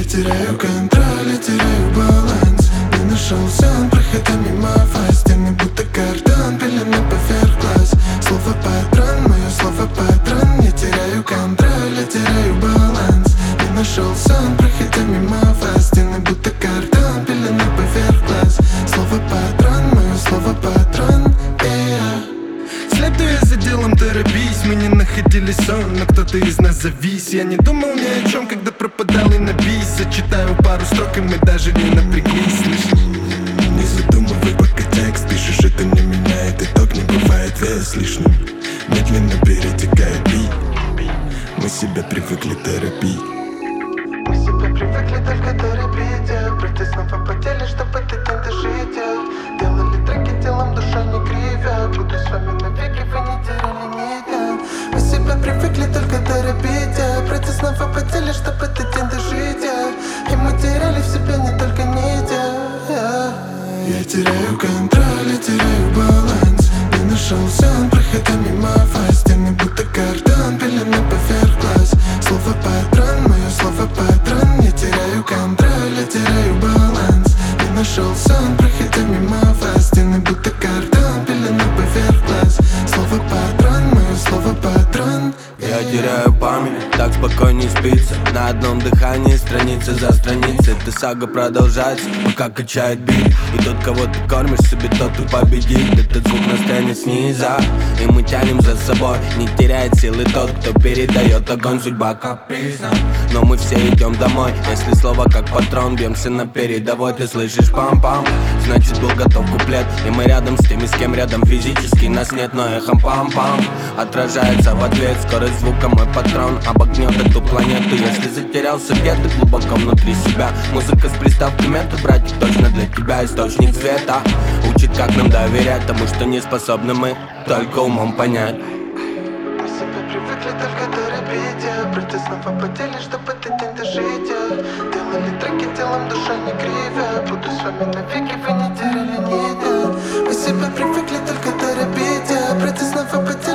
теряю контроль, я теряю баланс. Не нашелся он, проходя мимо вас. Стены будто картон, пелена поверх глаз. Слово патрон, мое слово патрон. Я теряю контроль, я теряю баланс. Не нашелся он, проходя мимо вас. Стены будто картон, пелена поверх глаз. Слово патрон, мое слово патрон. Следуя за делом, торопись. Мы не находили сон, но кто-то из нас завис. Я не думал ни о чем, когда пропадал и на бис. Зачитаю пару строк, и мы даже не напряглись. Слышишь? Не задумывай, пока текст пишешь, это не меняет итог. Не бывает вес лишним, медленно перетекает бит. Мы себя привыкли торопить. Мы себя привыкли только торопить. Пройти снова по теле, чтобы этот день дожить. Делали треки телом, душа не кривя. Буду с вами навеки, вы не теряли нить. Мы себя привыкли только торопить. Пройти снова по теле, чтобы этот день дожить. И мы теряли в себе не только нить. Я теряю контроль, я теряю баланс. Не нашелся он, проходя мимо вас. Стены будто картон, пелена поверх глаз. Слово патрон, мое слово патрон. Я теряю контроль, я теряю баланс. Не нашелся он, проходя мимо вас. Стены будто картон, пелена поверх глаз. Слово патрон, мое слово патрон. Я теряю память, так спокойнее спится. На одном дыхании, страница за страницей. Эта сага продолжается, пока качает бит. И тот, кого ты кормишь себе, тот и победит. Этот звук настанет снизу, и мы тянем за собой. Не теряет силы тот, кто передает огонь. Судьба капризна, но мы все идем домой. Если слово как патрон, бьемся на передовой. Ты слышишь пам-пам, значит был готов куплет. И мы рядом с теми, с кем рядом физически нас нет. Но эхом пам-пам отражается в ответ. Скорость звука мой патрон обогнет эту планету. Если затерялся где-то глубоко внутри себя, музыка с приставкой метод, братик, точно для тебя источник света. Учит, как нам доверять тому, что не способны мы только умом понять. Мы себя привыкли только торопить. Пройти снова по теле, чтобы этот день дожить. Делали треки телом, душа не кривя. Буду с вами навеки, вы не теряли нить. Мы себя привыкли только торопить. Пройти снова по теле.